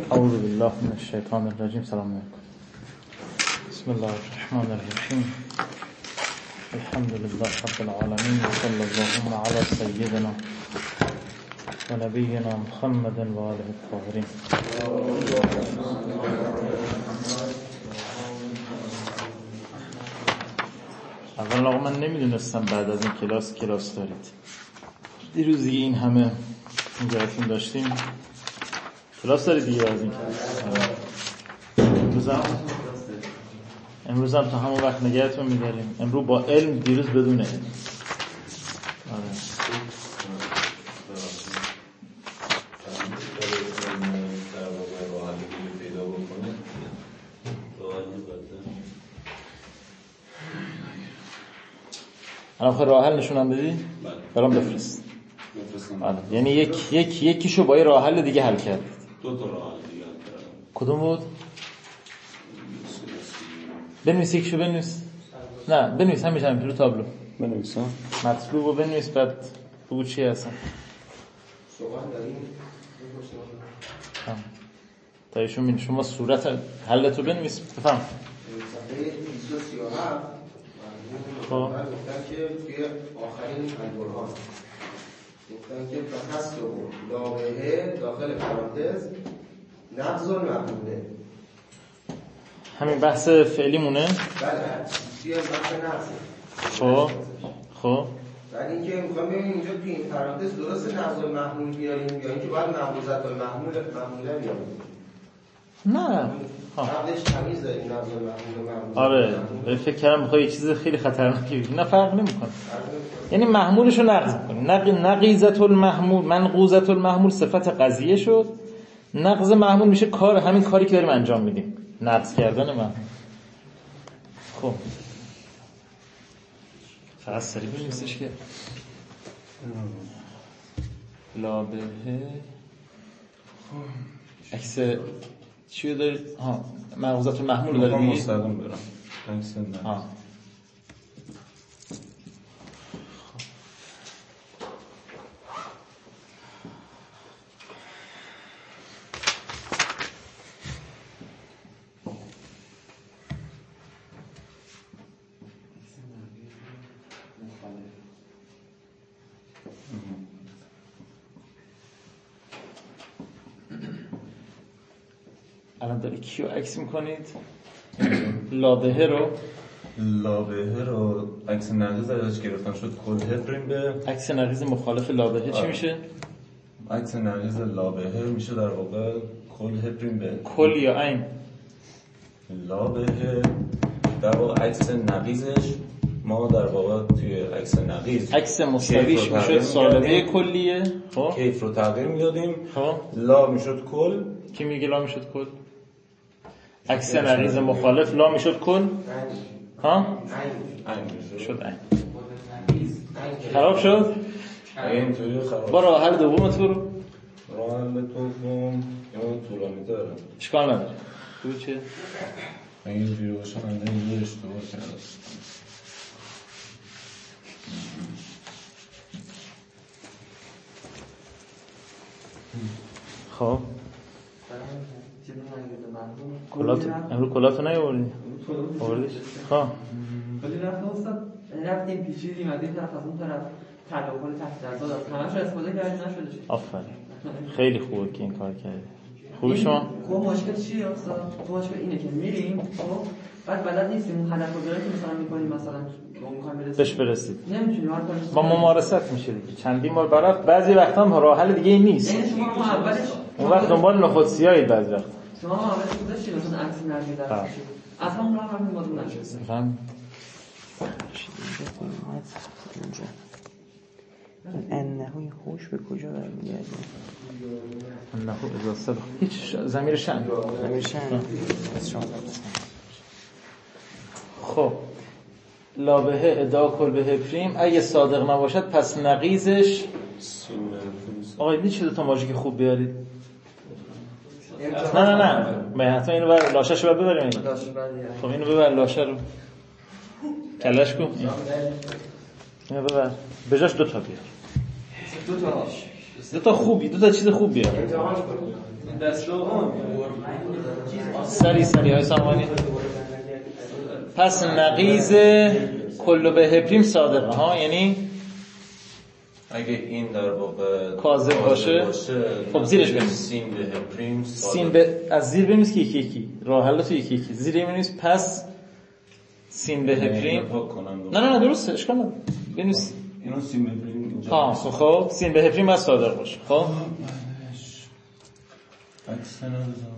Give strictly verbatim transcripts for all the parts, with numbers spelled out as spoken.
اعوذ بالله من الشیطان الرجیم. سلام علیکم. بسم الله الرحمن الرحیم. الحمد لله رب العالمین و صلی الله علی سیدنا و نبینا محمد و آله الطاهرین. اول آقا من نمیدونستم بعد از این کلاس کلاس دارید. دیروز دیگه این همه نگاهتون داشتیم. کلاس دارید دیگه از این امروز هم امروز هم تا همون وقت نگاهتون میداریم. امروز با علم، دیروز بدون علم. آره. الان خیلی راه حل نشونم بدی؟ برام بفرست. آره. یعنی یک یک یکیشو با یه راه حل دیگه حل کرد. دو تا راه حل دیگه حل کردم. کدوم بود؟ بنویس یکیشو بنویس. نه بنویس همیشه همین رو تابلو. بنویسم. مطلوبو بنویس بعد بگو چی هستن. سوال داریم. ها. تا ایشون ببین شما صورت حلتو بنویس بفهم. صفحه بیست و سی و هفت خب گفتن که توی آخرین البرهان گفتن که فحسب لابهه داخل پرانتز نقض المحموله. همین بحث فعلی مونه؟ بله توی بحث نقضه. خب خب بعد اینکه میخوام ببینیم اینجا توی این پرانتز درست نقض المحمول بیاریم یا اینکه باید محموزت المحمول محموله بیاریم؟ نه قبلش تمیز داریم نقض المحمول و محموله. آره فکر کردم میخوای یه چیز خیلی خطرناکی بگی. نه فرق نمیکنه. یعنی محمولشو نقض کنی. نق نقیزت المحمول، منقوزت المحمول صفت قضیه شد. نقض محمول میشه کار، همین کاری که داریم انجام میدیم، نقض کردن محمول. خب فقط سریع بنویسش که لابه عکس چیو دارید؟ ها منقوزت المحمول دارید دیگه؟ مستقیم برم عکس نه. ها الان داری کیو عکس میکنید؟ لابهه رو لابهه رو عکس نقیض ازش گرفتن شد کل هپریم به عکس نقیض مخالف لابهه چی میشه؟ عکس نقیض لابهه میشه در واقع کل هپریم به کل یا عین؟ لابهه در واقع عکس نقیضش ما در واقع توی عکس نقیض عکس مستویش میشد سالبه کلیه. خب کیف رو تغییر میدادیم. خب لا میشد کل. کی میگه لا میشد کل؟ عکس نقیض مخالف لا میشد کل. ها عین شد عین. خراب شد؟ اینطوری خراب. با راه حل دوم تو رو راه حل دوم اون طولانی داره. اشکال نداره. تو چه؟ اگه اینجوری باشه من یه اشتباه کردم. خب کلات امروز کلاتو نیاوردی؟ آوردیش؟ خب ولی رفتم استاد رفتیم پیچیدیم از این طرف از اون طرف تداخل تحت ازا داد همش استفاده کردیم نشده شد. آفرین خیلی خوبه که این کار کردی. خوبه شما؟ خب مشکل چیه استاد؟ مشکل اینه که میریم خب بعد بلد نیستیم اون هدف رو داریم که مثلا می‌کنیم مثلا اون برسید. بهش برسید. نمی‌تونیم هر کاری با ممارست میشه دیگه. چندین بار برات بعضی وقتا هم راه حل دیگه ای نیست. یعنی شما ما اولش اون وقت دنبال نخودسیایید بعضی وقت. شما ما اولش گذاشتید مثلا عکس نرمی در کشید. از همون راه همین موضوع نشد. فهم؟ انه خوش به کجا برمیگرده؟ انه اذا صدق هیچ ضمیر شأن ضمیر شأن از شما. خب لابهه ادا کل به پریم اگه صادق نباشد پس نقیضش آقا این چه دو تا ماژیک خوب بیارید. نه نه نه من حتما اینو بر لاشه‌شو بر ببریم. خب اینو ببر لاشه رو کلش کن. اینو ببر به جاش دو تا بیار. دو تا دو تا خوبی دو تا چیز خوب بیار. سری سری های سامانی. پس نقیض کل به هپریم صادقه ها، یعنی اگه این در واقع کاذب باشه خب زیرش بنویس سین به هپریم سین به از زیر بنویس که یکی یکی راه حل تو یکی یکی زیر بنویس. پس سین به هپریم نه نه نه درسته اشکال نداره بنویس اینو سین به هپریم اینجا ها خب سین به هپریم باید صادق باشه. خب عکس ندازم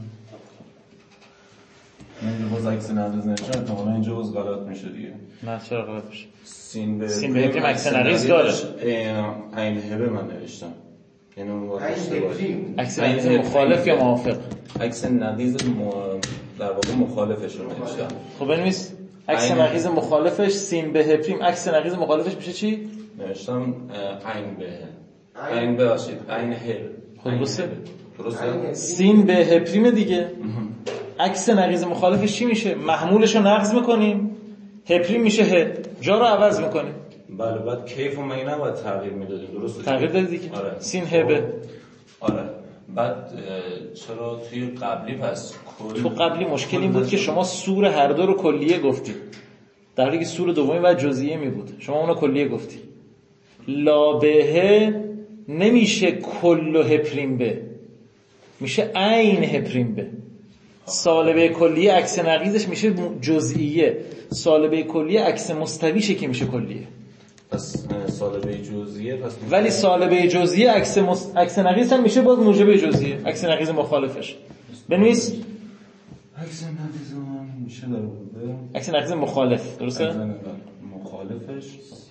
اینجا باز عکس نداز نشه احتمالاً اینجا باز غلط میشه دیگه. نه چرا غلط میشه؟ سین به سین به هپریم عکس نقیض داره. عین هبه من نوشتم یعنی اون وقت عکس نقیض مخالف یا موافق؟ عکس نقیض در واقع مخالفش رو نوشتم. خب بنویس عکس نقیض مخالفش سین به هپریم عکس نقیض مخالفش میشه چی؟ نوشتم عین به عین به باشید عین ه. خب درسته درسته سین به هپریم دیگه. عکس نقیض مخالفش چی میشه؟ محمولش رو نقض میکنیم هپریم میشه ه، جا رو عوض میکنیم. بله بعد کیف و مگه نباید تغییر میدادیم درسته؟ تغییر دادی دیگه. آره. سین هبه. آره بعد چرا توی قبلی پس کل تو قبلی مشکل این بود که شما سور هر دو رو کلیه گفتی در حالی که سور دومی و جزئیه می بود شما اونو کلیه گفتی. لا به نمیشه کل و هپریم به میشه عین هپریم به. سالبه کلیه عکس نقیضش میشه جزئیه سالبه کلیه عکس مستویشه که میشه کلیه. پس سالبه جزئیه پس ولی سالبه جزئیه عکس مست... عکس نقیض هم میشه باز موجب جزئیه عکس نقیض مخالفش. بنویس عکس نقیض من میشه در واقع عکس نقیض مخالف درسته؟ مخالفش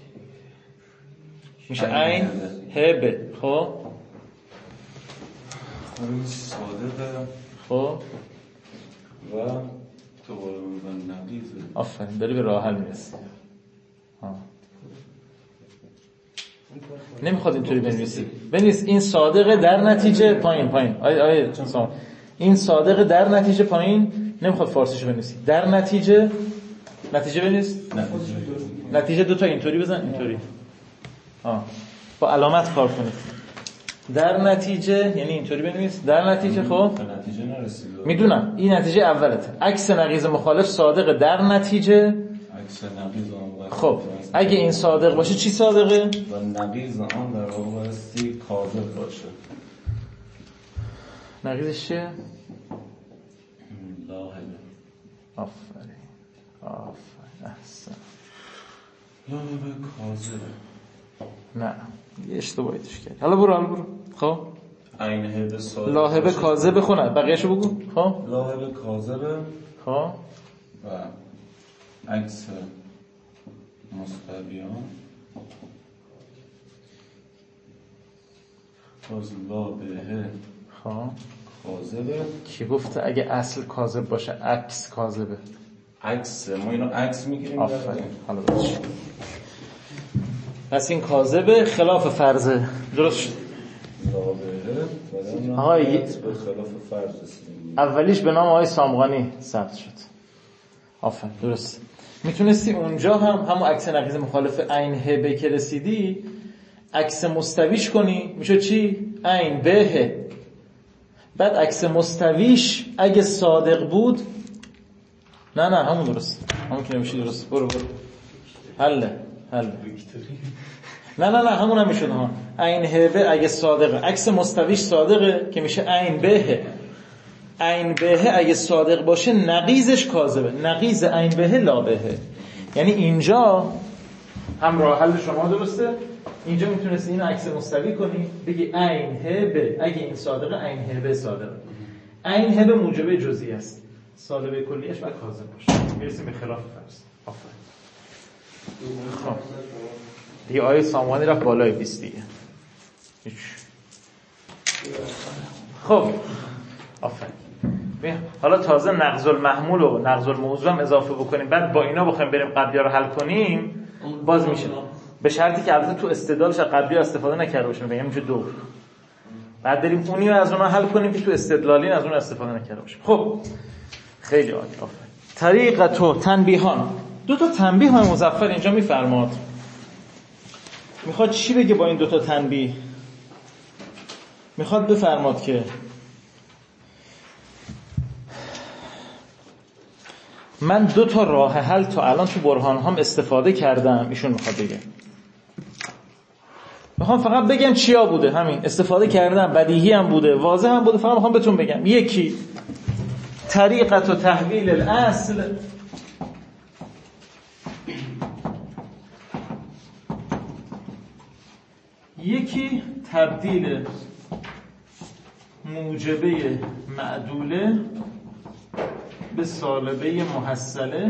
میشه عین هبه. خب خب صادقه خب و دوباره میگن نقیضه. آفرین داری به راه حل میرسی. نمیخواد اینطوری بنویسی. بنویس این صادقه در نتیجه پایین پایین آیه آیه چون سام این صادقه در نتیجه پایین نمیخواد فارسیشو بنویسی در نتیجه نتیجه بنویس نتیجه نتیجه دو تا اینطوری بزن اینطوری ها با علامت کار کنید. در نتیجه یعنی اینطوری بنویس در نتیجه. خب نتیجه نرسید میدونم این نتیجه اولته. عکس نقیض مخالف صادقه در نتیجه عکس نقیض آن. خب اگه این صادق باشه چی صادقه؟ و نقیض آن در واقع بایستی کاذب باشه. نقیضش چیه؟ لاهبه. آفرین آفرین احسن. لاهبه کاذبه. نه یه اشتباهی توش کردی. حالا برو حالا برو. خب عین هبه صادق لاهبه کاذبه خونه بقیه‌شو بگو. خب لاهبه کاذبه خب و عکس مستویان باز لا به خب کاذبه. کی گفته اگه اصل کاذب باشه عکس کاذبه؟ عکس ما اینو عکس میگیریم. آفرین حالا باشه. پس این کاذبه خلاف فرضه درست شد. لا به آقای به خلاف فرض رسیدیم. اولیش به نام آقای سامغانی ثبت شد. آفرین درست. میتونستی اونجا هم همون عکس نقیض مخالف عین هبه که رسیدی عکس مستویش کنی میشه چی؟ عین به. بعد عکس مستویش اگه صادق بود نه نه همون درست همون که نمیشه درست. برو برو حله حله نه نه نه همون هم میشود ها. عین هبه اگه صادقه عکس مستویش صادقه که میشه عین به. عین به اگه صادق باشه نقیضش کاذبه. نقیض عین به لا به. یعنی اینجا هم راه حل شما درسته. اینجا میتونستی این عکس مستوی کنی بگی عین به اگه این صادقه عین به صادقه. عین به موجب جزئی است صالبه کلیش باید کاذب باشه. میرسیم به خلاف فرض. آفرین. خب دیگه آیه سامانی رفت بالای بیست دیگه. هیچ. خب آفرین. حالا تازه نقض المحمول و نقض الموضوع هم اضافه بکنیم بعد با اینا بخوایم بریم قبلی رو حل کنیم باز میشه به شرطی که البته تو استدلالش قبلی استفاده نکرده باشیم بگم میشه دو. بعد بریم اونی رو از اونها حل کنیم که تو استدلالی از اون استفاده نکرده باشیم. خب خیلی عالی. آفرین. طریقت و تنبیهان. دو تا تنبیه های مظفر اینجا میفرماد. میخواد چی بگه با این دو تا تنبیه؟ میخواد بفرماد که من دو تا راه حل تا الان تو برهان هم استفاده کردم. ایشون میخواد بگه، میخوام فقط بگم چیا بوده، همین استفاده کردم، بدیهی هم بوده، واضح هم بوده، فقط میخوام بهتون بگم. یکی طریقت و تحویل الاصل، یکی تبدیل موجبه معدوله به سالبه محصله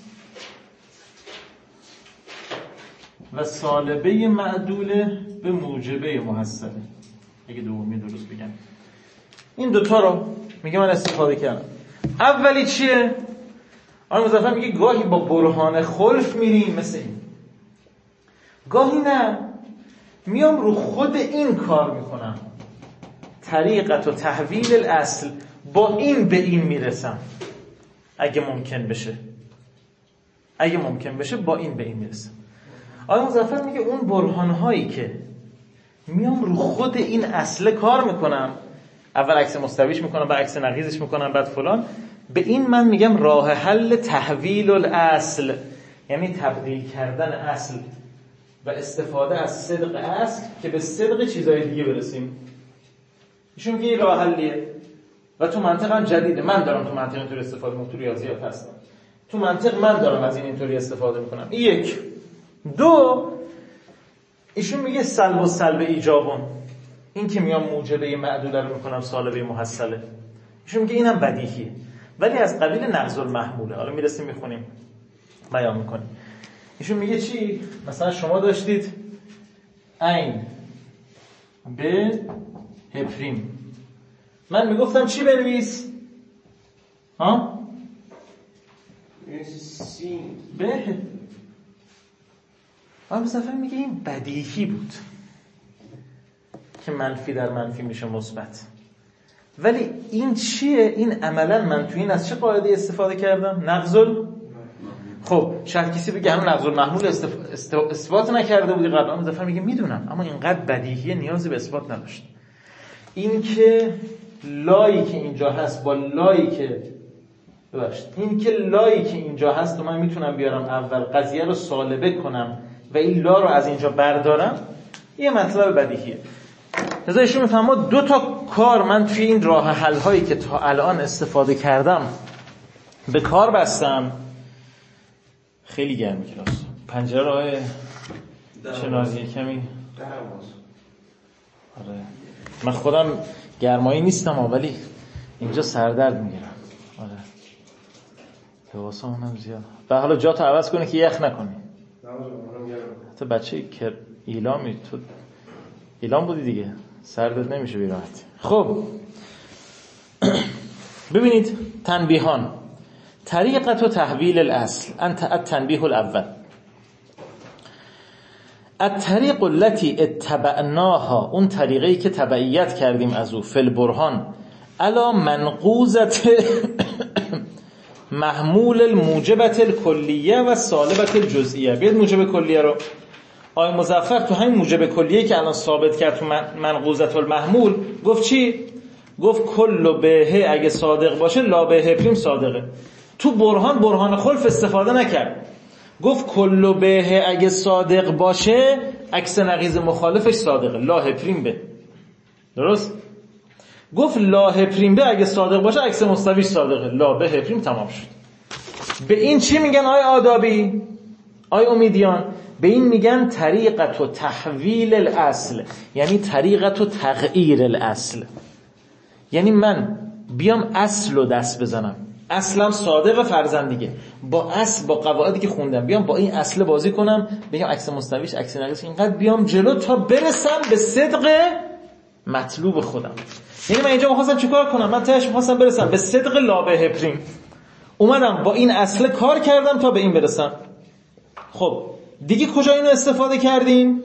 و سالبه معدوله به موجبه محصله. اگه دومی درست بگم، این دوتا رو میگه من استفاده کردم. اولی چیه؟ آقای مظفر میگه گاهی با برهان خلف میریم مثل این، گاهی نه میام رو خود این کار میکنم، طریقت و تحویل الاصل، با این به این میرسم اگه ممکن بشه، اگه ممکن بشه با این به این میرسم. آقای مظفر میگه اون برهانهایی که میام رو خود این اصل کار میکنم، اول عکس مستویش میکنم، بعد عکس نقیضش میکنم، بعد فلان، به این من میگم راه حل تحویل الاصل، یعنی تبدیل کردن اصل و استفاده از صدق اصل که به صدق چیزای دیگه برسیم. ایشون میگه این راه حلیه و تو منطق هم جدیده، من دارم تو منطق اینطوری استفاده میکنم، تو ریاضیات هستم، تو منطق من دارم از این اینطوری استفاده میکنم. یک. دو، ایشون میگه سلب و سلب ایجابون، این که میام موجبه معدوله رو میکنم سالبه محصله، ایشون میگه اینم بدیهیه ولی از قبیل نقض المحموله. حالا میرسیم میخونیم بیان میکنیم. ایشون میگه چی؟ مثلا شما داشتید عین به هپریم، من میگفتم چی بنویس؟ ها؟ سین به آقای مظفر میگه این بدیهی بود که منفی در منفی میشه مثبت، ولی این چیه؟ این عملا من تو این از چه قاعده استفاده کردم؟ نقض. خب شاید کسی بگه همون نقض المحمول استف... است... اثبات نکرده بودی قبلا. مظفر میگه میدونم، اما اینقدر بدیهیه نیازی به اثبات نداشت. این که لایی که اینجا هست با لایی که ببخشید این که لایی که اینجا هست و من میتونم بیارم اول قضیه رو سالبه کنم و این لا رو از اینجا بردارم، یه مطلب بدیهیه. لذا ایشون میفهمه دو تا کار من توی این راه حل هایی که تا الان استفاده کردم به کار بستم. خیلی گرم کلاس، پنجره راه شنازی کمی آره من خودم گرمایی نیستم ولی اینجا سردرد میگیرم. آره لباسام هم زیاد. و حالا جا تو عوض کنی که یخ نکنی. حتی بچه که ایلامی، تو ایلام بودی دیگه، سردت نمیشه بی راحتی. خب ببینید تنبیهان، طریقت و تحویل الاصل. انت التنبیه الاول، الطریق التي اتبعناها، اون طریقی که تبعیت کردیم از او، فی البرهان علی منقوزت محمول الموجبت الکلیه و سالبت الجزئیه. بیاد موجب کلیه رو آقای مظفر تو همین موجب کلیه که الان ثابت کرد تو منقوزت المحمول گفت چی؟ گفت کل به اگه صادق باشه لا به پریم صادقه. تو برهان برهان خلف استفاده نکرد، گفت کل به اگه صادق باشه عکس نقیض مخالفش صادقه، لا پریم به. درست؟ گفت لا پریم به اگه صادق باشه عکس مستویش صادقه، لا به پریم. تمام شد. به این چی میگن آی آدابی؟ آی امیدیان؟ به این میگن طریقت و تحویل الاصل، یعنی طریقت و تغییر الاصل. یعنی من بیام اصل رو دست بزنم، اصلا صادق فرضاً دیگه، با اصل با قواعدی که خوندم بیام با این اصل بازی کنم، بگم عکس مستویش عکس نقیض، اینقدر بیام جلو تا برسم به صدق مطلوب خودم. یعنی من اینجا می‌خواستم چیکار کنم؟ من تهش می‌خواستم برسم به صدق لابه پریم، اومدم با این اصل کار کردم تا به این برسم. خب دیگه کجا اینو استفاده کردیم؟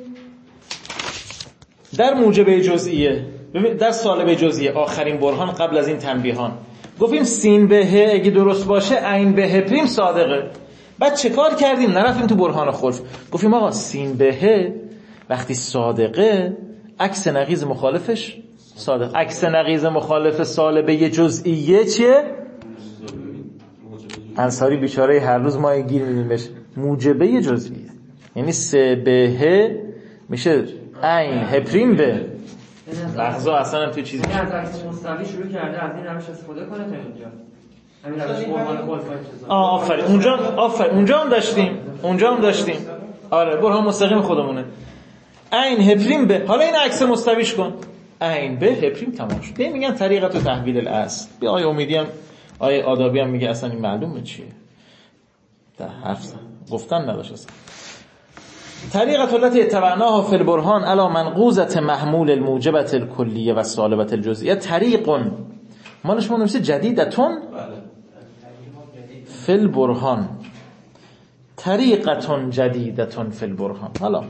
در موجبه جزئیه. ببین در سالبه جزئیه، آخرین برهان قبل از این تنبیهان، گفتیم سین به اگه درست باشه عین به پریم صادقه. بعد چه کار کردیم؟ نرفتیم تو برهان خلف، گفتیم آقا سین به وقتی صادقه عکس نقیض مخالفش صادق. عکس نقیض مخالف سالبه جزئیه چیه؟ انصاری بیچاره هر روز ما گیر میدیم بهش. موجبه جزئیه یعنی سه به میشه عین هپریم به لحظه اصلا توی چیزی یعنی از عکس مستوی شروع کرده از این روش استفاده کنه تا اینجا همین روش برهان خلفای چیزا. آه آفرین اونجا آفرین اونجا هم داشتیم اونجا هم داشتیم آره برهان مستقیم خودمونه عین هپریم به. حالا این عکس مستویش کن عین به هپریم تمام شد. این میگن طریقت و تحویل الاصل. بیا آیه امیدی هم آیه آدابی هم میگه اصلا این معلومه چیه در حرف گفتن نداشت اصلا. طریقت التي اتبعناها فی البرهان علی منقوزة محمول الموجبة الکلیه و سالبة الجزئیه طریق مالش ما نمیشه جدیدتون فی البرهان طریقتون جدیدتون فی البرهان. حالا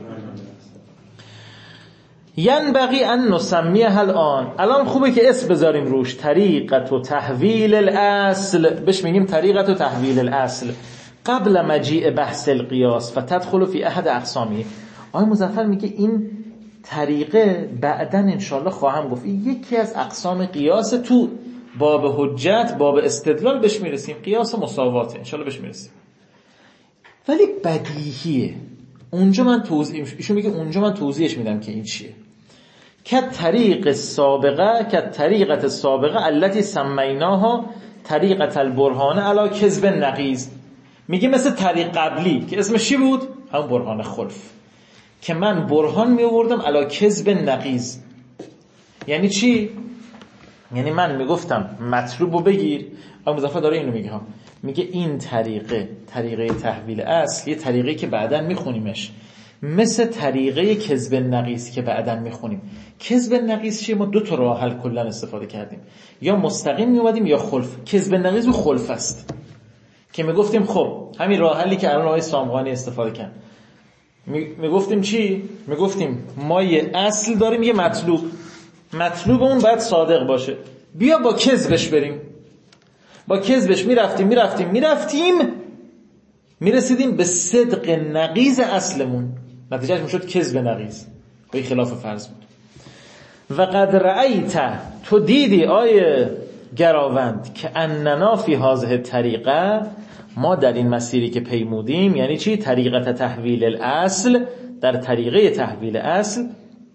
ینبغی ان نسمیه الان الان خوبه که اسم بذاریم روش طریقت و تحویل الاصل بهش میگیم طریقت و تحویل الاصل قبل مجیء بحث القیاس و تدخل فی احد اقسامی. آقای مظفر میگه این طریقه بعداً انشالله خواهم گفت این یکی از اقسام قیاس تو باب حجت باب استدلال بهش میرسیم قیاس مساواته انشالله بهش میرسیم. ولی بدیهیه اونجا من توضیح ایشون میگه اونجا من توضیحش میدم که این چیه. که طریق سابقه که طریقت سابقه التي سمیناها طریقت البرهان علی کذب نقیض. میگه مثل طریق قبلی که اسمش چی بود؟ همون برهان خلف که من برهان می آوردم علی کذب نقیض. یعنی چی؟ یعنی من میگفتم مطلوبو بگیر. آقا مظفر داره اینو میگه ها میگه این طریقه طریقه تحویل اصل یه طریقه که بعداً میخونیمش مثل طریقه کذب نقیض که بعداً میخونیم. کذب نقیض چیه؟ ما دو تا راه حل کلا استفاده کردیم یا مستقیم میومدیم یا خلف. کذب نقیض و خلف است که میگفتیم خب همین راه حلی که الان آقای سامغانی استفاده کرد میگفتیم چی؟ میگفتیم ما یه اصل داریم یه مطلوب مطلوب اون باید صادق باشه بیا با کذبش بریم با کذبش میرفتیم میرفتیم میرفتیم میرسیدیم به صدق نقیض اصلمون نتیجهش میشد کذب نقیض با خلاف فرض بود. و قد رأیت تو دیدی آیه گراوند که اننا فی هذه طریقه ما در این مسیری که پیمودیم یعنی چی؟ طریقت تحویل الاصل در طریقه تحویل اصل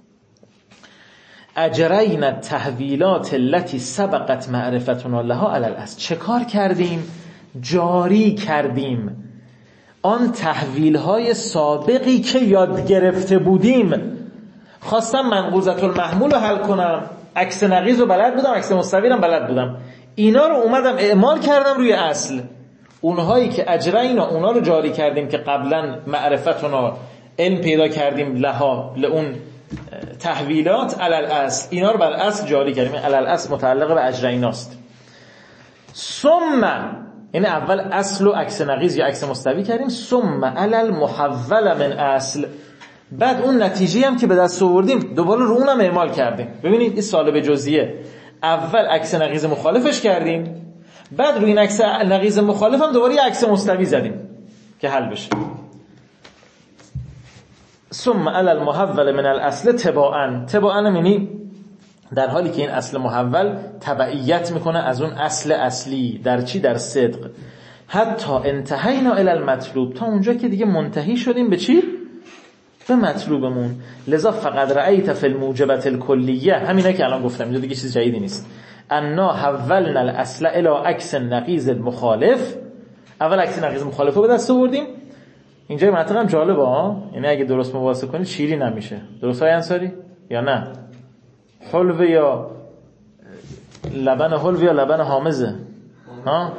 اجرین التحویلات التي سبقت معرفتنا لها علی الاصل. چه کار کردیم؟ جاری کردیم آن تحویل های سابقی که یاد گرفته بودیم. خواستم منقوزة المحمول رو حل کنم عکس نقیض رو بلد بودم عکس مستوی رو بلد بودم اینا رو اومدم اعمال کردم روی اصل. اونهایی که اجراینا اونا رو جاری کردیم که قبلا معرفتنا علم پیدا کردیم لها لون تحویلات علی الاصل اینا رو بر اصل جاری کردیم. علی الاصل متعلق به اجریناست. ثم یعنی اول اصل و عکس نقیض یا عکس مستوی کردیم ثم علی المحول من اصل بعد اون نتیجه هم که به دست آوردیم دوباره رو اونم اعمال کردیم. ببینید این سالب جزئیه اول عکس نقیض مخالفش کردیم بعد روی این عکس نقیض مخالف هم دوباره یه عکس مستوی زدیم که حل بشه. ثم علی المحول من الاصل تباعا تباعا یعنی در حالی که این اصل محول تبعیت میکنه از اون اصل اصلی در چی؟ در صدق. حتی انتهینا الی المطلوب تا اونجا که دیگه منتهی شدیم به چی؟ به مطلوبمون. لذا فقط رأیت فی الموجبة الکلیه همینا که الان گفتم اینجا دیگه چیز جدیدی نیست. انا حولنا الاصل الى عکس نقیض المخالف اول عکس نقیض مخالف رو به دست آوردیم. اینجا منطق هم جالبه ها یعنی اگه درست مباحثه کنی شیری نمیشه. درست های انصاری یا نه؟ حلو یا لبن حلو یا لبن حامضه ها؟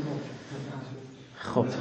خب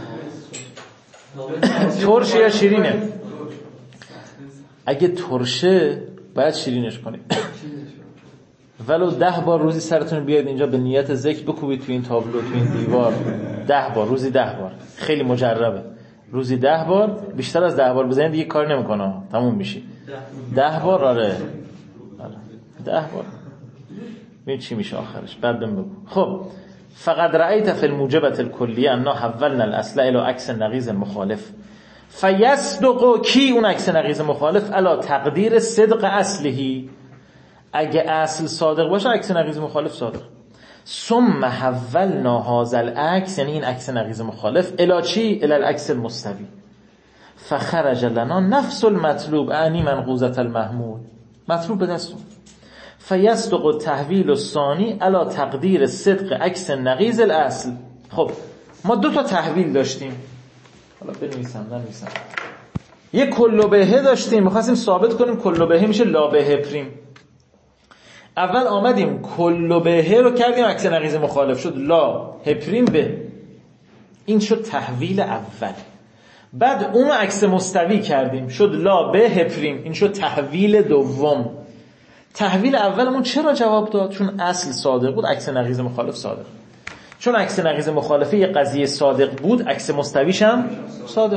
ترش یا شیرینه؟ اگه ترشه باید شیرینش کنید ولو ده بار روزی سرتون بیاد اینجا به نیت ذکر بکوبید تو این تابلو تو این دیوار ده بار روزی ده بار خیلی مجربه روزی ده بار بیشتر از ده بار بزنید دیگه کار نمیکنه تموم میشی ده بار آره ده بار ببین چی میشه آخرش بعدم بگو. خب فقط رأیت فی الموجبة الکلیه انا حولنا الاصل الى عکس نقیض مخالف فیصدق کی اون عکس نقیض مخالف علی تقدیر صدق اصلهی اگه اصل صادق باشه عکس نقیض مخالف صادق. ثم حولنا هذا العکس، یعنی این عکس نقیض مخالف، الی چی؟ الی العکس المستوی، فخرج لنا نفس المطلوب اعنی منقوزة المحمول، مطلوب به دست اومد. فیصدق التحویل الثانی علی تقدیر صدق عکس نقیض الاصل. خب ما دو تا تحویل داشتیم، حالا بنویسم ننویسم. یک کل بهه داشتیم، می‌خواستیم ثابت کنیم کل بهه میشه لا بهه پریم. اول آمدیم کل بهه رو کردیم عکس نقیض مخالف، شد لا ه پریم به، این شد تحویل اول. بعد اون رو عکس مستوی کردیم، شد لا به ه پریم، این شد تحویل دوم. تحویل اولمون چرا جواب داد؟ چون اصل صادق بود، عکس نقیض مخالف صادق. چون عکس نقیض مخالفه یه قضیه صادق بود، عکس مستویش هم صادق.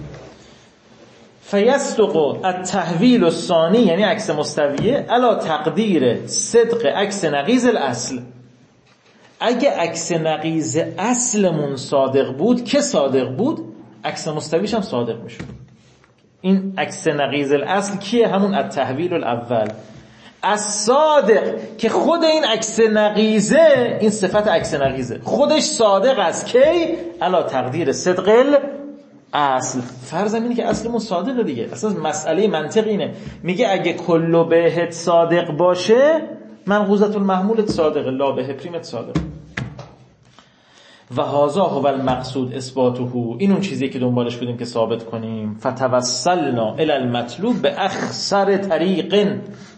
فیصدق التحویل الثانی، یعنی عکس مستویه، علی تقدیر صدق عکس نقیض الاصل. اگه عکس نقیض اصلمون صادق بود، که صادق بود، عکس مستویش هم صادق میشد. این عکس نقیض الاصل کیه؟ همون التحویل الاول. الصادق که خود این عکس نقیضه، این صفت عکس نقیضه خودش صادق است، کی؟ علی تقدیر صدق اصل. فرض اینه که اصلمون صادقه دیگه. اصلا مسئله منطق اینه، میگه اگه کل بهت صادق باشه، منقوزة المحمولت صادقه، لا به پریمت صادقه. و هذا هو المقصود اثباته، این اون چیزیه که دنبالش بودیم که ثابت کنیم. فتوسلنا الی المطلوب به اخسر طریق،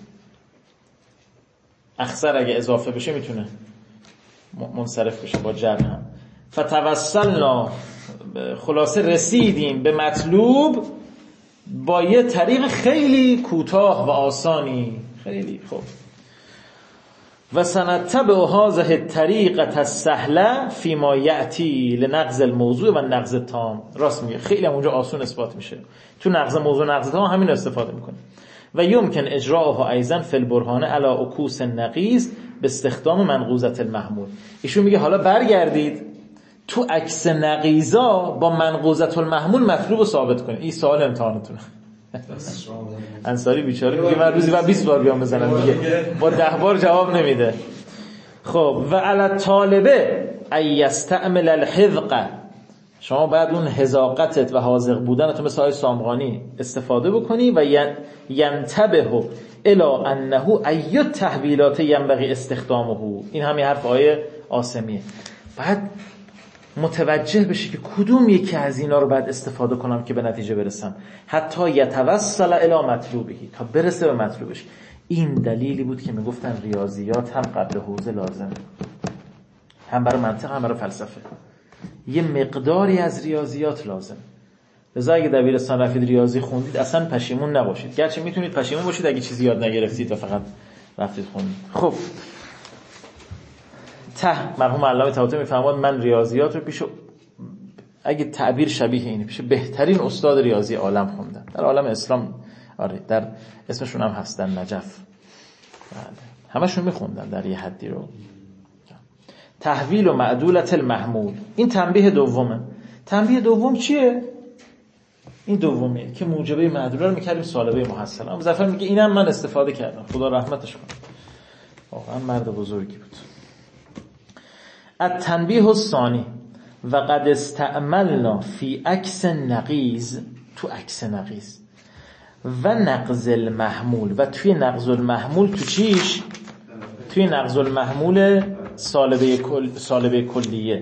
اخسر اگه اضافه بشه میتونه منصرف بشه با جر هم. فتوسلنا، خلاصه رسیدیم به مطلوب با یه طریق خیلی کوتاه و آسانی، خیلی خوب. و سنتبع هذه الطریقة السهله فيما یأتی لنقض الموضوع و نقض تام. راست میگه، خیلی هم اونجا آسون اثبات میشه. تو نقض موضوع نقض تام همین استفاده میکنه. و یمکن اجراءها ایضا فی البرهان علی عکوس النقیض به استخدام منقوزة المحمول. ایشون میگه حالا برگردید تو عکس نقیضا با منقوزة المحمول مطلوب رو ثابت کنید. این سوال امتحانتونه. انصاری بیچاره میگه من روزی بعد بیست بار بیام بزنم دیگه، با ده بار جواب نمیده. خب و علی طالبه ای یستعمل الحذق، شما بعد اون حذاقتت و حاذق بودنت مثل آیه سامغانی استفاده بکنی و ینتبه الی انه ای التحویلات ینبغی استخدامه. این همین حرف آیه عاصمیه. بعد متوجه بشی که کدوم یکی از اینا رو بعد استفاده کنم که به نتیجه برسم، حتی یتوسل الی مطلوبه، تا برسه به مطلوبش. این دلیلی بود که میگفتن ریاضیات هم قبل حوزه لازمه، هم برای منطق هم برای فلسفه. یه مقداری از ریاضیات لازم. لذا اگه دبیرستان رفتید ریاضی خوندید اصلا پشیمون نباشید، گرچه میتونید پشیمون باشید اگه چیزی یاد نگرفتید و فقط رفتید خوندید. خب ته مرحوم علامه طباطبایی میفرماد من ریاضیات رو پیش، اگه تعبیر شبیه اینه، پیش بهترین استاد ریاضی عالم خوندم، در عالم اسلام. آره در اسمشون هم هستن، نجف. بله همشون میخوندن در یه حدی رو. تحویل و معدولة المحمول، این تنبیه دومه. تنبیه دوم چیه؟ این دومیه که موجبه معدوله رو میکردیم سالبه محصله. اما ظفر میگه اینم من استفاده کردم، خدا رحمتش کنه، واقعا مرد بزرگی بود. التنبیه الثانی و قد استعملنا فی عکس نقیض، تو عکس نقیض و نقض المحمول، و توی نقض المحمول تو چیش؟ توی نقض المحمول سالبه کل، سالبه کلیه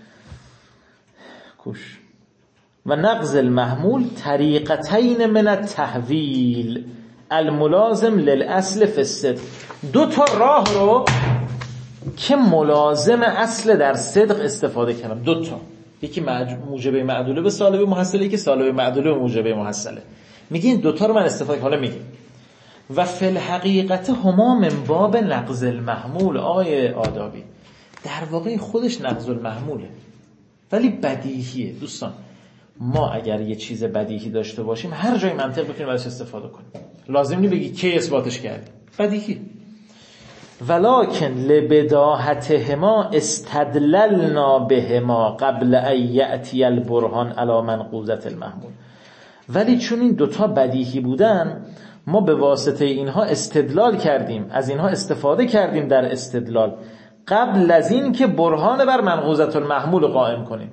کوش. و نقض المحمول طریقتین من التحویل الملازم للاصل فی الصدق. دو تا راه رو که ملازم اصل در صدق استفاده کردم، دو تا، یکی موجبه معدوله به سالبه محصله، یکی سالبه معدوله به موجبه محصله. میگه این دو تا رو من استفاده کنم. حالا میگه و فی الحقیقت هما من باب نقض المحمول. آقای آدابی در واقع خودش نقض المحموله ولی بدیهیه. دوستان ما اگر یه چیز بدیهی داشته باشیم هر جای منطق بتونیم ازش استفاده کنیم، لازم نیست بگی کی اثباتش کردی، بدیهی. ولکن لبداهتهما استدللنا بهما قبل ان یأتی البرهان علی منقوزة المحمول. ولی چون این دوتا بدیهی بودن ما به واسطه اینها استدلال کردیم، از اینها استفاده کردیم در استدلال قبل از این که برهان بر منقوضة المحمول قائم کنیم.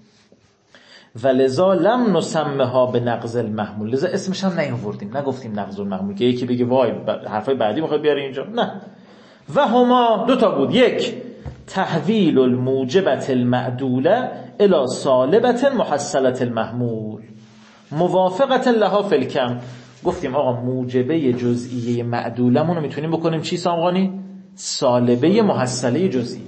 ولذا لم نسمها به نقض المحمول، لذا اسمش هم نیاوردیم، نگفتیم نقض المحمول که یکی بگه وای حرفای بعدی میخواد بیاره اینجا، نه. و هما دو تا بود، یک تحویل الموجبة المعدوله الى سالبة محصلة المحمول موافقة لها فی الکم. گفتیم آقا موجبه جزئیه معدولمون رو میتونیم بکنیم چی سامغانی؟ سالبه محصله جزئی.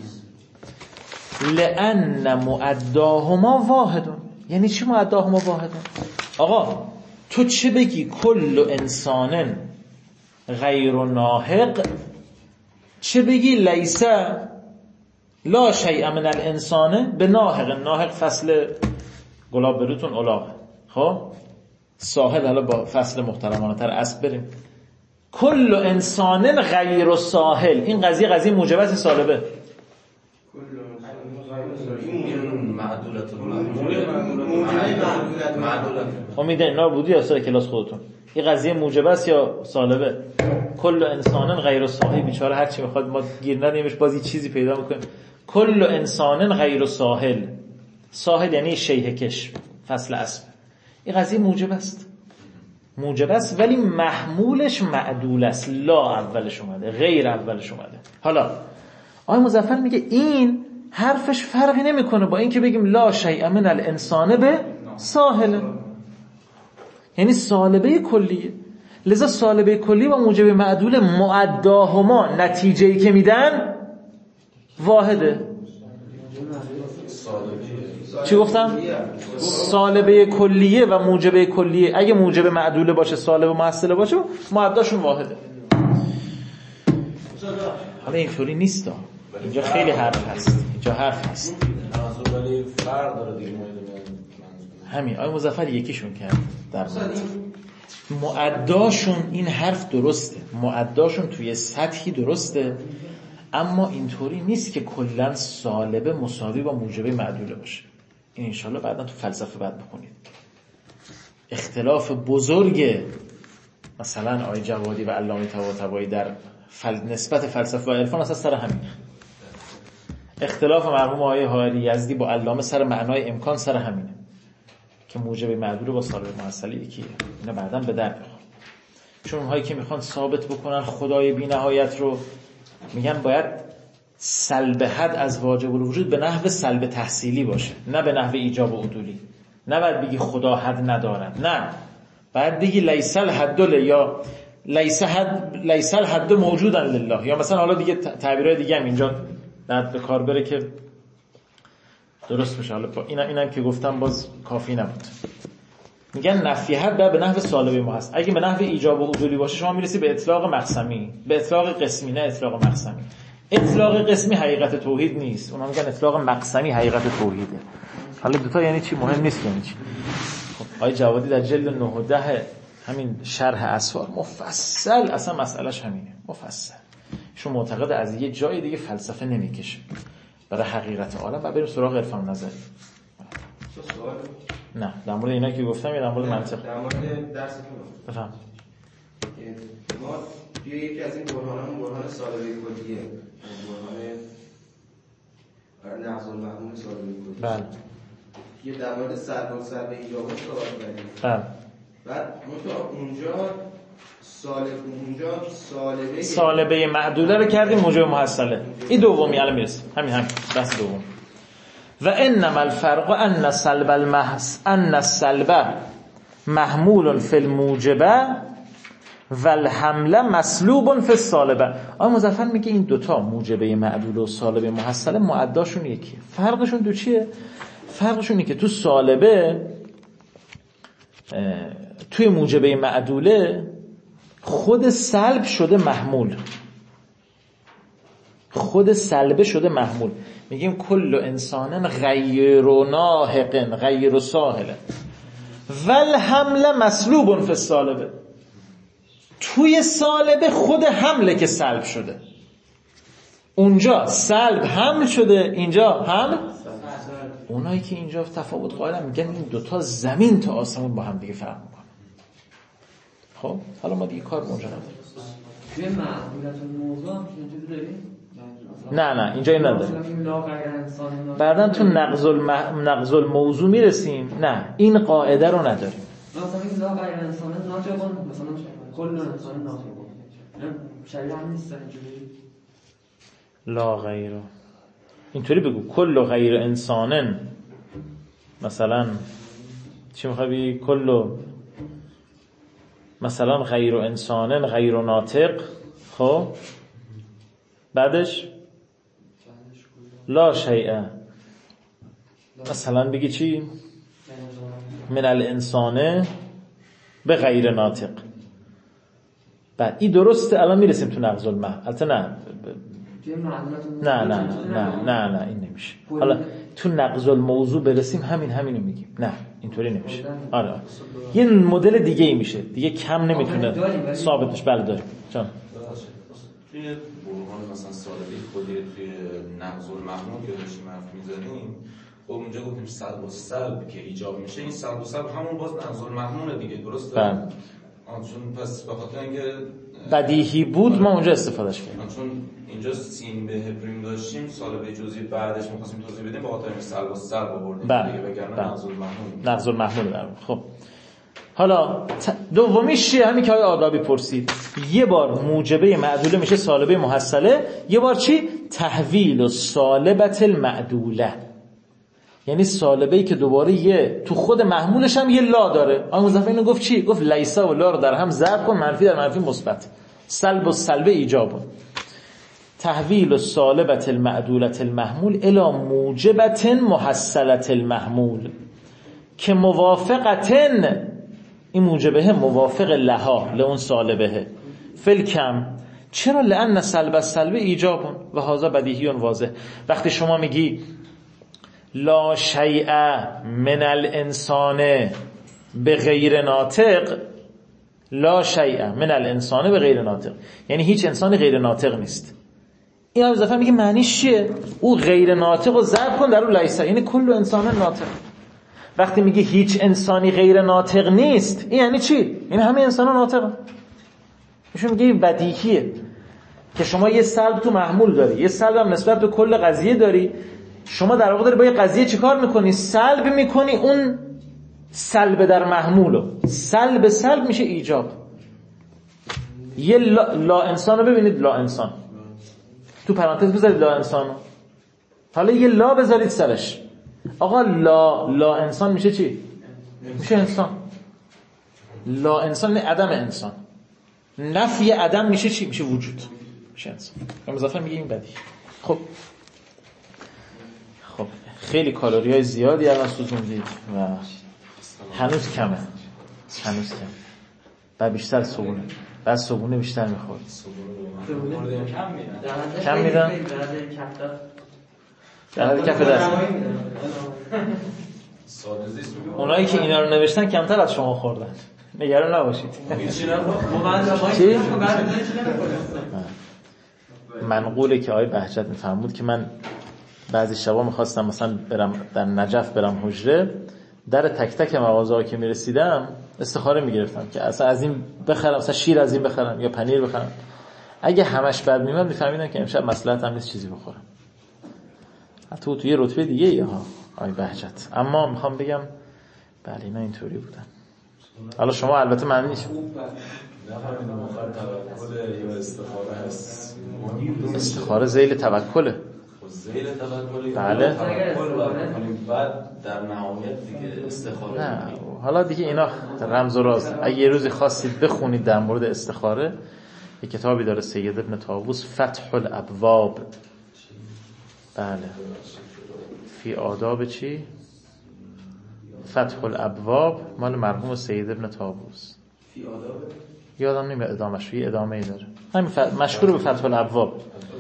لأن معداهما واحدون. یعنی چی معداهما واحدون؟ آقا تو چه بگی کل انسان غیر ناهق، چه بگی لیس لا شیء من الانسان به ناهق. ناهق فصل گلاب بروتون الاغه. خب ساحل، حالا با فصل محترمانه تر اسب بریم. کل انسان غیر ساحل، این قضیه قضیه موجبت سالبه. امیده اینا رو بودی یا سر کلاس خودتون؟ این قضیه موجبه است یا سالبه؟ کل انسان غیر ساحل، بیچاره هر چی میخواد ما گیر ندیمش، بازی چیزی پیدا میکنیم. کل انسان غیر ساحل، ساحل یعنی شیه کش، فصل اسب. این قضیه موجب است، موجب است ولی محمولش معدول است، لا اولش اومده، غیر اولش اومده. حالا آقای مظفر میگه این حرفش فرقی نمیکنه با این که بگیم لا شیء من الانسان به ساحل، یعنی سالبه کلیه. لذا سالبه کلی و موجب معدول معداهما نتیجه‌ای که میدن واحده. چی گفتم؟ سالبه کلیه و موجب کلیه اگه موجب معدوله باشه، سالب و محصله باشه، معداشون واحده. حالا اینطوری نیست، اینجا خیلی حرف هست، اینجا حرف هست. ولی فرق داره دیگه. همین آقای مظفر یکیشون کرد در مورد معداشون. این حرف درسته، معداشون توی سطحی درسته، اما اینطوری نیست که کلا سالبه مساوی با موجبه معدوله باشه. این انشالله بعدا تو فلسفه بعد بخونید. اختلاف بزرگ مثلا آقای جوادی و علامه طباطبایی در فل... نسبت فلسفه و عرفان اصلا سر همینه. اختلاف مرحوم آقای حائری یزدی با علامه سر معنای امکان سر همینه که موجب معدول با سالب محصله یکیه. اینا بعداً به درد بخوره. چون اونهایی که میخوان ثابت بکنن خدای بی نهایت رو، میگن باید سلب حد از واجب الوجود به نحو سلب تحصیلی باشه، نه به نحو ایجاب و عدولی. نه باید بگی خدا حد ندارد، نه باید بگی لیس الحد یا لیس حد لیس الحد موجودا لله. یا مثلا حالا دیگه تعبیرهای دیگه هم اینجا بعد به کار بره که درست بشه. حالا اینا اینم که گفتم باز کافی نبود. میگن نفی حد به نحو سالبه ما هست. اگه به نحو ایجاب و عدولی باشه شما میرسی به اطلاق مقسمی، به اطلاق قسمی، نه اطلاق مقسمی. اطلاق قسمی حقیقت توحید نیست، اونها میگن اطلاق مقسمی حقیقت توحیده. حالا دوتا یعنی چی؟ مهم نیست یعنی چی. خب آقای جوادی در جلد نه و ده همین شرح اسفار مفصل اصلا مسئلهش همینه، مفصل. شما معتقد از یه جای دیگه فلسفه نمیکشه برای حقیقت عالم و بریم سراغ عرفان نظری. سوال نه در مورد اینا که گفتم یا در مورد منطق؟ در مورد درستون بفهم. ما توی یکی از این برهانمون برهان سالبه کلیه، برهان نقض المحمول سالبه کلیه. بله. یه در مورد سلب و سلب ایجاب صحبت کردیم. بله. بعد اونجا سالب اونجا سالبه سالبه معدوله رو کردیم موجب محصله. این دومی الان میرسیم. همین همین بحث دوم. و انما الفرق ان سلب المحس ان السلب محمول فی الموجبه و الحمله مسلوب فی السالبه. آقای مظفر میگه این دوتا موجبه معدول و سالبه محصله معداشون یکیه. فرقشون دو چیه؟ فرقشون اینه که تو سالبه توی موجبه معدوله خود سلب شده محمول، خود سلبه شده محمول. میگیم کل انسان غیر ناهق غیر ساهل و الحمله مسلوب فی السالبه. توی سالبه خود حمله که سلب شده، اونجا سلب حمل شده، اینجا حمل. اونایی که اینجا تفاوت قائلن میگن این دوتا زمین تا آسمون با هم دیگه فرق میکنن. خب حالا ما دیگه کار اونجا نداریم. توی معقولت الموضوع هم چیزی داریم؟ نه نه اینجا این نداره. بعداً تو نقض الم... نقض الموضوع میرسیم. نه این قاعده رو نداریم. مثلا این لا غیر انسان ناطقون، مثلا کل انسان ناطقون، شریعه هم نیست اینجوری. لا غیر اینطوری بگو کل غیر انسانن، مثلا چی میخوای بگی؟ کل مثلا غیر انسانن غیر ناطق. خب بعدش لا شیء، مثلا بگی چی؟ من الانسانه به غیر ناطق. بعد این درسته. الان میرسیم تو نقض المحمول. البته نه نه نه نه نه نه این نمیشه. حالا تو نقض الموضوع برسیم همین همینو میگیم. نه اینطوری نمیشه. آره یه مدل دیگه ای میشه دیگه، کم نمیتونه ثابت بشه. بله داریم جان. توی برهان مثلا سالبی خودی توی نقض المحمول که داشتیم حرف میزنیم، خب اونجا گفتیم سلب و سلب که ایجاب میشه. این سلب و سلب همون باز نقض المحموله دیگه، درسته؟ بله. چون پس به خاطر اینکه بدیهی بود ما اونجا استفادهش کردیم. چون اینجا سین به پریم داشتیم، سالبه جزئی بعدش می‌خواستیم توضیح بدیم، به خاطر این سلب و سلب آوردیم دیگه، وگرنه نقض المحمول نقض المحمول در. خب حالا دومیش چیه؟ همین که آقای آدابی پرسید. یه بار موجبه معدوله میشه سالبه محصله، یه بار چی؟ تحویل و سالبت المعدوله، یعنی سالبه‌ای که دوباره یه تو خود محمولش هم یه لا داره. آقای مظفر اینو گفت چی؟ گفت لیسا و لا رو در هم ضرب کن، منفی در منفی مثبت، سلب و سلبه ایجاب. تحویل و سالبت المعدولت المحمول الی موجبت محصلت المحمول که موافقتن، این موجبه موافق لها لون سالبه فل کم. چرا؟ لأن سلب السلب ایجاب و هذا بدیهی واضح. وقتی شما میگی لا شیء من الانسان به غیر ناطق، لا شیء من الانسان به غیر ناطق یعنی هیچ انسانی غیر ناطق نیست. این هم اضافه میگه معنیش چیه؟ او غیر ناطق رو ضرب کن در اون لیس، یعنی کل انسان ناطق. وقتی میگه هیچ انسانی غیر ناطق نیست، این یعنی چی؟ این همه انسان ناطقه. میشه میگه بدیهیه که شما یه سلب تو محمول داری، یه سلب هم نسبت به کل قضیه داری. شما در واقع داری با یه قضیه چیکار میکنی؟ سلب میکنی اون سلب در محمولو. سلب سلب میشه ایجاب. یه لا, لا انسان رو ببینید، لا انسان تو پرانتز بذارید لا انسان، حالا یه لا بذارید سرش. آقا لا لا انسان میشه چی؟ میشه انسان. لا انسان نه عدم انسان. نفی عدم میشه چی؟ میشه وجود، میشه انسان. مظفر میگه این بدی. خب خب خیلی کالری های زیادی الان سوزوندید و هنوز کمه، هنوز کمه. بعد بیشتر صبونه، بعد صبونه بیشتر میخورد. کم میدن؟ در حد کف دست. اونایی که اینا رو نوشتن کمتر از شما خوردن، نگران نباشید. چی؟ منقوله که آقای بهجت میفرمود که من بعضی شبا میخواستم مثلا برم در نجف برم حجره، در تک تک مغازه‌ها که میرسیدم استخاره میگرفتم که اصلا از این بخرم، مثلا شیر از این بخرم یا پنیر بخرم. اگه همش بد میومد میفهمیدم که امشب مصلحت هم نیست چیزی بخورم. حتی تو یه رتبه دیگه ای ها آقای بهجت. اما میخوام بگم بله اینا اینطوری بودن. حالا شما البته معنی نیست نفهمیدم آخر توکل یا استخاره هست. استخاره ذیل توکله. ذیل توکلی بله. بعد در نهایت دیگه استخاره. نه حالا دیگه اینا رمز و راز. اگه یه روزی خواستید بخونید در مورد استخاره، یه کتابی داره سید ابن طاووس فتح الابواب. بله. فی آداب چی؟ فتح الابواب مال مرحوم سید ابن طاووس. فی آداب یادم نمیاد ادامه‌اش، یه ادامه‌ای داره. همین ف... مشهور به فتح الابواب.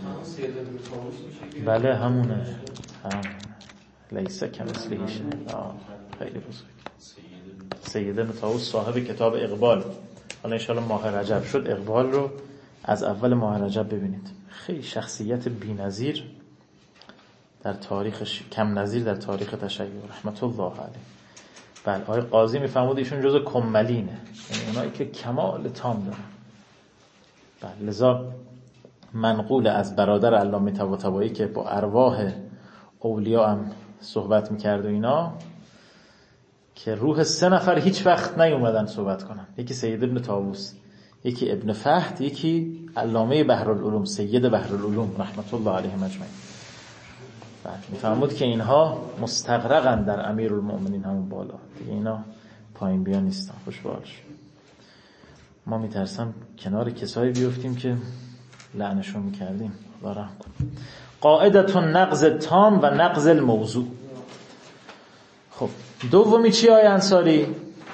بله همونه. هم لیس کمثله شیء. خیلی بزرگ. سید ابن طاووس صاحب کتاب اقبال. حالا ان شاءالله ماه رجب شد اقبال رو از اول ماه رجب ببینید. خیلی شخصیت بی‌نظیر در تاریخ ش... کم نظیر در تاریخ تشیع رحمت الله علیه. بله آقای قاضی میفهمود ایشون جزء کملینه، یعنی اونایی که کمال تام دارن. بله لذا منقول از برادر علامه طباطبایی که با ارواح اولیاء هم صحبت میکرد و اینا، که روح سه نفر هیچ وقت نیومدن صحبت کنن. یکی سید ابن طاووس، یکی ابن فهد، یکی علامه بحرالعلوم سید بحرالعلوم رحمت الله علیه مجمعین. بعد میفهمود که اینها مستغرقن در امیرالمؤمنین همون بالا دیگه، اینا پایین بیا نیستن. خوشبالش. ما میترسم کنار کسایی بیفتیم که لعنشون میکردیم. خدا رحم کنه. قاعدة نقض تام و نقض الموضوع. خب دومی چی آقای انصاری؟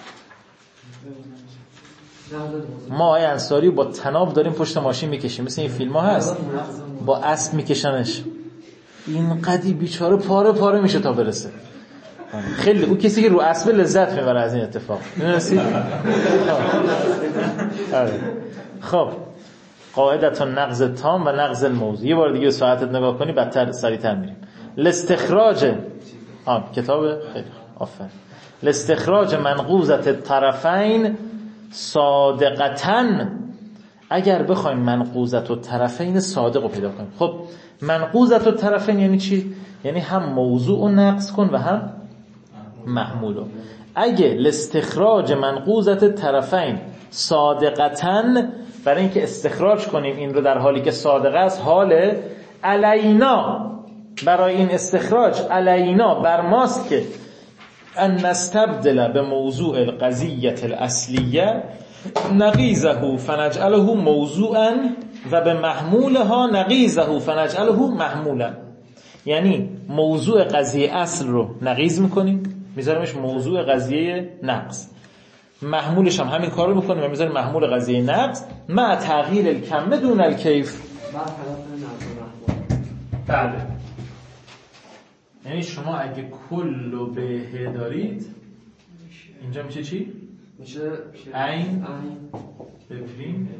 ما آقای انصاری با تناب داریم پشت ماشین میکشیم، مثل این فیلم ها هست با اسب میکشنش، این قدی بیچاره پاره پاره میشه تا برسه. خیلی او کسی که رو اسب لذت میبره از این اتفاق، میدونستی؟ خب قاعدة نقض تام و نقض الموضوع. یه بار دیگه ساعتت نگاه کنی بدتر سریعتر میریم. لاستخراج آه کتاب خیلی آفر لاستخراج منقوضة الطرفین صادقتاً. اگر بخوایم منقوضة الطرفین صادق رو پیدا کنیم. خب منقوضة الطرفین یعنی چی؟ یعنی هم موضوع رو نقض کن و هم محمول رو. اگه لاستخراج منقوضة الطرفین صادقتاً، برای اینکه استخراج کنیم این رو در حالی که صادقه است، حال علینا، برای این استخراج علینا بر ماست که ان نستبدل به موضوع القضیه الاصلیه نقیزه فنجعله موضوعا و به محمولها نقیزه فنجعله محمولا. یعنی موضوع قضیه اصل رو نقیض میکنیم میذاریمش موضوع قضیه نقض، محمولش هم همین کارو میکنیم و میذاریم محمول قضیه نقض مع تغییر الکم دون الکیف. بله، یعنی شما اگه کل و به دارید اینجا میشه چی؟ میشه عین به پریم.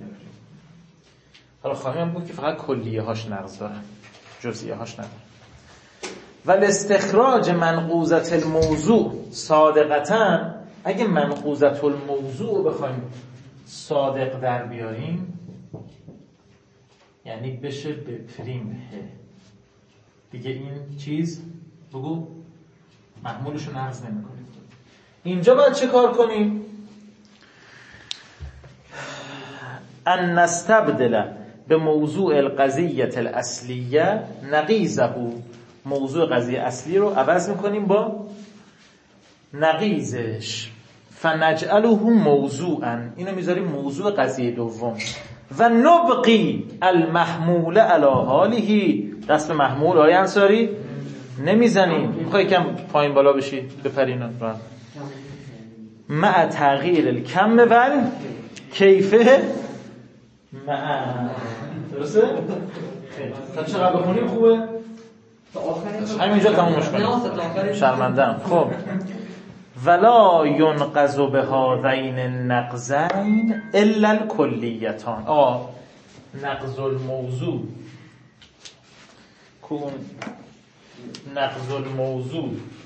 حالا خواهیم بود که فقط کلیه هاش نقض دارن، جزئیه هاش ندارن. ولی استخراج منقوضة الموضوع صادقتاً، اگه منقوضة الموضوع رو بخوایم صادق در بیاریم یعنی بشه به پریم ه دیگه، این چیز بگو محمولش رو نقض نمی کنیم. اینجا باید چه کار کنیم؟ ان نستبدل به موضوع القضیه الاصلیه نقیزه، موضوع قضیه اصلی رو عوض میکنیم با نقیزش، فنجعله موضوعا، اینو میذاریم موضوع قضیه دوم، و نبقی المحمول علی حاله. دست به محمول آقای انصاری نمیزنیم، میخوای کم پایین بالا بشی بپرینا مع تغییر الکم و کیفه مع. درسته؟ تا چقدر بخونیم خوبه؟ همینجا تمومش کنیم، شرمندم. خب ولا ينقض بهذین النقضین الا الکلیتان. آه نقض الموضوع کون نقض الموضوع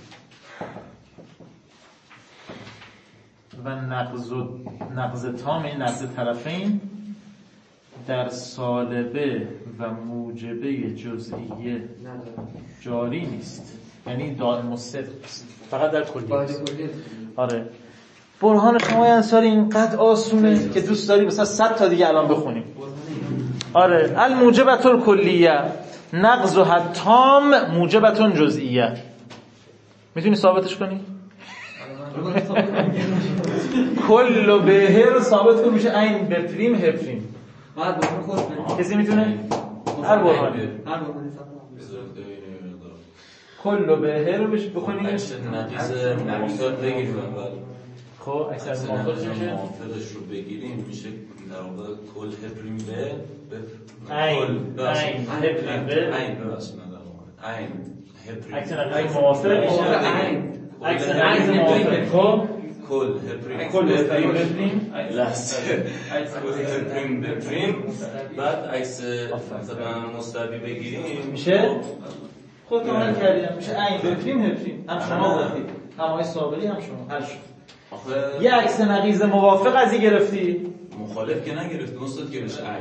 و نقض نقض تام، این نقض طرفین در سالبه و موجبه جزئیه جاری نیست، یعنی دائم الصدق است، فقط در کلیه است. آره برهان شما انصاری اینقدر آسونه که دوست داری مثلا صد تا دیگه الان بخونیم. آره الموجبه الکلیه نقضها تام موجبه جزئیه. میتونی ثابتش کنی؟ کل و به رو ثابت کن میشه عین به پریم ه پریم. بعد بخون کسی میتونه؟ هر برهانی هر برهانی کل و به رو بشه بخونی. عکس نقیض موافق بگیریم. خب عکس موافق چی میشه؟ موافقش رو بگیریم میشه در واقع کل ه پریم به عین عین ه پریم به عین ببخشید ندارم عین ه پریم عکس نقیض موافق میشه عین عکس نقیض موافق. خب کل ه پریم کل ه پریم به پریم لاست عکس ه پریم به پریم، بعد عکس مثلا مستوی بگیریم میشه خود عمل کردیم میشه عین به پریم ه پریم. هم شما گفتید هم آقای صابری هم شما هر شما یه عکس نقیض موافق از این گرفتی، مخالف که نگرفتیم استاد که بشه عین.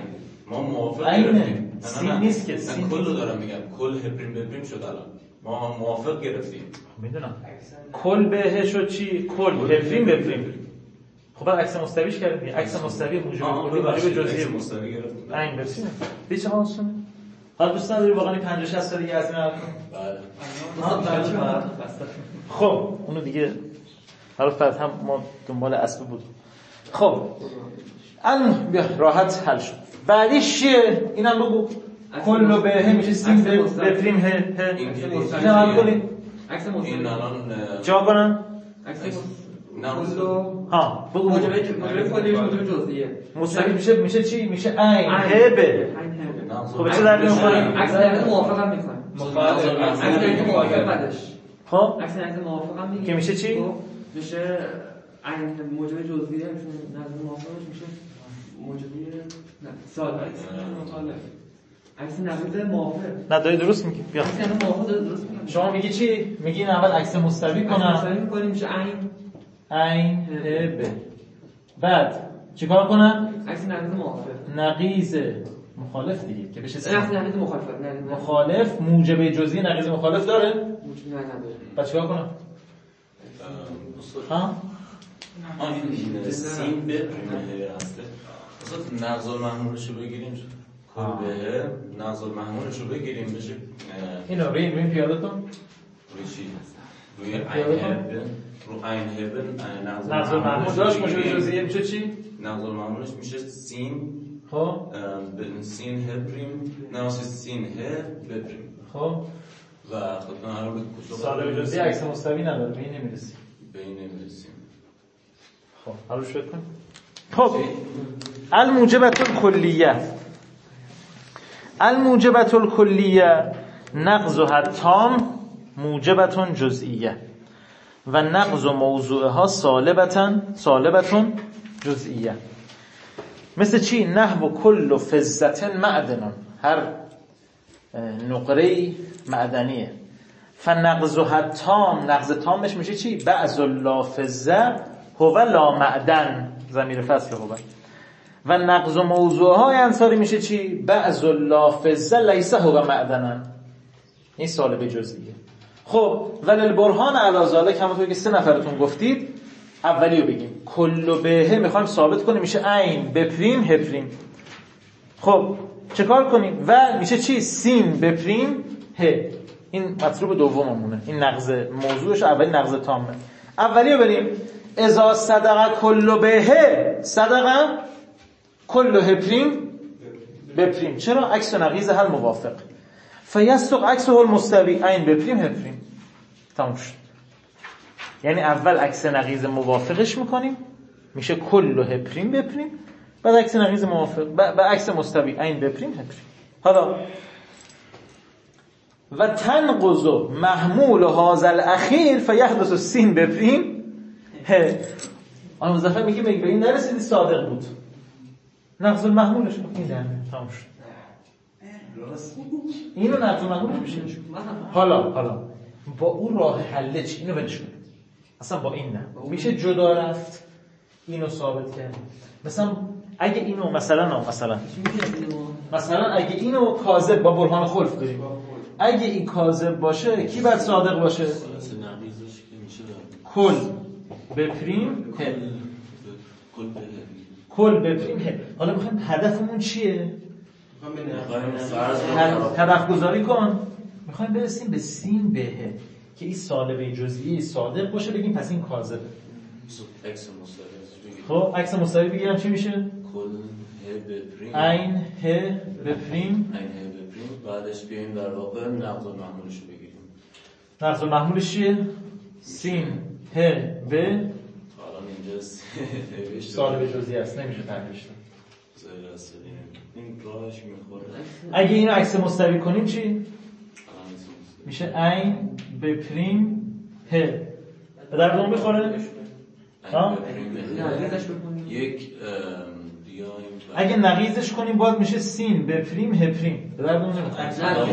ما موافق اینه. گرفتیم. سین نیست که سین کل رو دارم میگم، کل هپریم بپریم شد الان ما موافق گرفتیم. میدونم کل به شد چی؟ کل هپریم بپریم. خب بعد عکس مستویش کردیم. عکس مستوی موجب کلی موجب جزئی مستوی گرفتیم. این بپریم. دیگه چه آسونه؟ حالا دوست نداری واقعا پنجاه شصت تا دیگه از این حرف کنیم؟ بله. خب اونو دیگه حالا فرض هم ما دنبال اسب بود. خب الان بیا راحت حل شد. بعدیش چیه؟ اینم بگو. کل و به میشه سین بپریم ه ه. اینو حل کنیم. عکس مستوی این الان جواب کنم. عکس نه ها بگو موجب موجب کلیش موجب جزئیه مستوی میشه میشه چی؟ میشه عین ه به. خب چه در می‌کنیم؟ عکس نقیض موافقم می‌کنیم. عکس نقیض موافق بعدش. خب عکس نقیض موافقم میگیم که میشه چی؟ میشه عین موجب جزئیه، عکس نقیض موافقش میشه موجبی نه سال عکس مطالعه. عکس نقیض موافق. نه داری درست میگی. بیا. عکس نقیض موافق درست میگم. شما میگی چی؟ میگی این اول عکس مستوی کنم. مستوی می‌کنیم میشه عین عین ه به. بعد چیکار کنم؟ عکس نقیض موافق. نقیض مخالف دیگه که بشه سین. عکس نقیض مخالف نه مخالف موجب جزئی نقیض مخالف داره؟ موجب نه نداره. بعد چیکار کنم؟ ها؟ آن این سین بپریم هسته. مثلا نقض المحمولش رو بگیریم کل به نقض المحمولش رو بگیریم بشه اینو روی روی پیاده کن. روی چی؟ روی عین هبن رو عین هبن نقض المحمول داشت موجب جزئی میشه چی؟ نقض المحمولش میشه سین خب به سین هپریم نه سین ه بپریم. خب و خودتون هر رو به سالب جزئی عکس مستوی نداره به این نمیرسیم. به این نمیرسیم. خب حالا شو کن. خب الموجبة الکلیه الموجبة الکلیه نقضها التام موجبة جزئیه و نقض موضوعها سالبة سالبة جزئیه. مثل چی؟ نحو کل فضة معدن، هر نقره معدنیه. فنقضها التام، نقض تامش میشه چی؟ بعض لا فضة هو لا معدن، ضمیر فصل هو. و نقض موضوعهای انصاری میشه چی؟ بعض لا فضة لیس هو معدنا، این سالب جزئیه. خب ولی برهان علی ذلک همونطور که سه نفرتون گفتید اولیو بگیم. کل به میخوایم ثابت کنیم میشه عین بپریم هپریم. خب چه کار کنیم؟ و میشه چی؟ سین بپریم ه. این مطلوب دوممونه. این نقض موضوعش اولی نقض تامه. اولیو بریم. اذا صدق کل به صدق کل هپریم بپریم. چرا؟ عکس و نقیض هر موافق. فیصدق عکسه المستوی عین بپریم هپریم. تموم شد. یعنی اول عکس نقیض موافقش میکنیم میشه کل هپریم بپریم، بعد عکس نقیض موافق بعد عکس مستوی عین بپریم هپریم. حالا و تنقض محمول هذا الاخیر فیحدث سین بپریم ه. آن مظفر میگه به این نرسیدی صادق بود، نقض المحمولش این داره. تموم شد. اینو نقض المحمول میشه. حالا حالا با اون راه حل چی؟ اینو ولش کن. اصلا با این نه میشه جدا رفت اینو ثابت کرد. مثلا اگه اینو مثلا مثلا مثلا اگه اینو کاذب با برهان خلف داریم، اگه این کاذب باشه کی باید صادق باشه؟ کل بپریم ه. کل بپریم ه. حالا میخوایم هدفمون چیه؟ هدف گذاری کن. میخوایم برسیم به سین به ه که این سالب جزئی صادق باشه، بگیم پس این کاذبه. عکس مستوی. خب عکس مستوی بگیرم چی میشه؟ کل ه بپریم عین ه بپریم عین ه بپریم، بعدش بیایم در واقع نقض المحمولش رو بگیریم. نقض المحمولش چیه؟ سین ه به حالا اینجا سالب جزئی است، نمیشه تعریفش کرد. زیر اصلی این راهش میخوره. اگه اینو عکس مستوی کنیم چی؟ میشه عین بپریم ه. به دردون میخوره؟ ها؟ یک اگه نقیضش کنیم باید میشه سین بپریم هپریم. به دردون نمیخوره.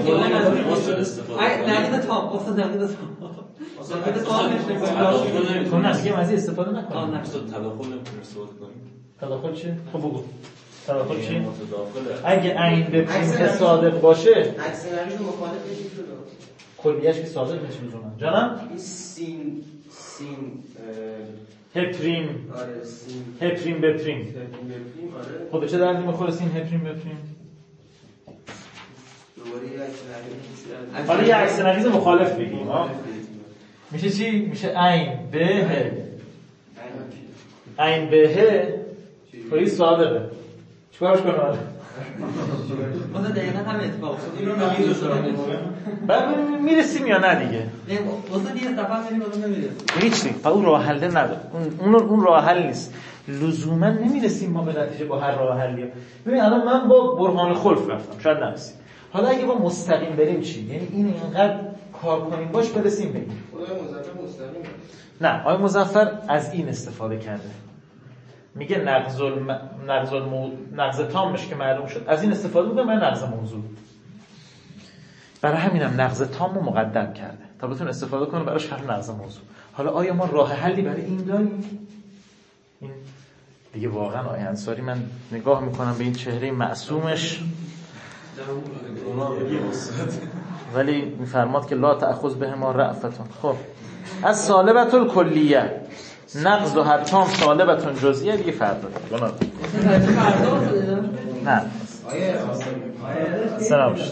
نقیض تام اصلا نقیض تام نقیض تام تو نه دیگه مزید استفاده نکنیم. تداخل نمیتونیم استفاده کنیم. تداخل چیه؟ خب بگو. تداخل چی؟ اگه عین به پریم که صادق باشه عکس نقیش مخالف بشید شده کلیهش که صادق نیست لزوما. جانم این سین سین هپریم آره سین هپریم به پریم هپریم بپریم آره خب به چه دردی میخوره سین هپریم به پریم؟ دوباره یه عکس نقیش حالا یه عکس نقیض مخالف بگیم ها میشه چی؟ میشه عین به عین به خیلی صادقه چیکارش کنه حالا؟ مثلا دقیقاً هم اتفاق شد این رو نمی‌دونم بعد میرسیم یا نه دیگه مثلا یه دفعه میریم اون نمیرسیم هیچ دیگه اون راه حل نداره اون اون راه حل نیست لزوما نمیرسیم ما به نتیجه با هر راه حلی. ببین الان من با برهان خلف رفتم شاید نرسیم حالا اگه با مستقیم بریم چی؟ یعنی این اینقدر کار کنیم باش برسیم بگیم خدای مظفر مستقیم نه آقای مظفر از این استفاده کرده میگه نقض الم... نقض المو... نقض تامش که معلوم شد از این استفاده میکنه من نقض موضوع برای همینم نقض تام رو مقدم کرده تا بتونه استفاده کنه برای شرح نقض موضوع. حالا آیا ما راه حلی برای این داریم؟ این دیگه واقعا آقای انصاری من نگاه میکنم به این چهره معصومش ولی میفرماد که لا تأخذ به ما رأفتون. خب از سالبت الکلیه نقض و هر تام سالبتون جزئیه دیگه فردا نه آیه سلام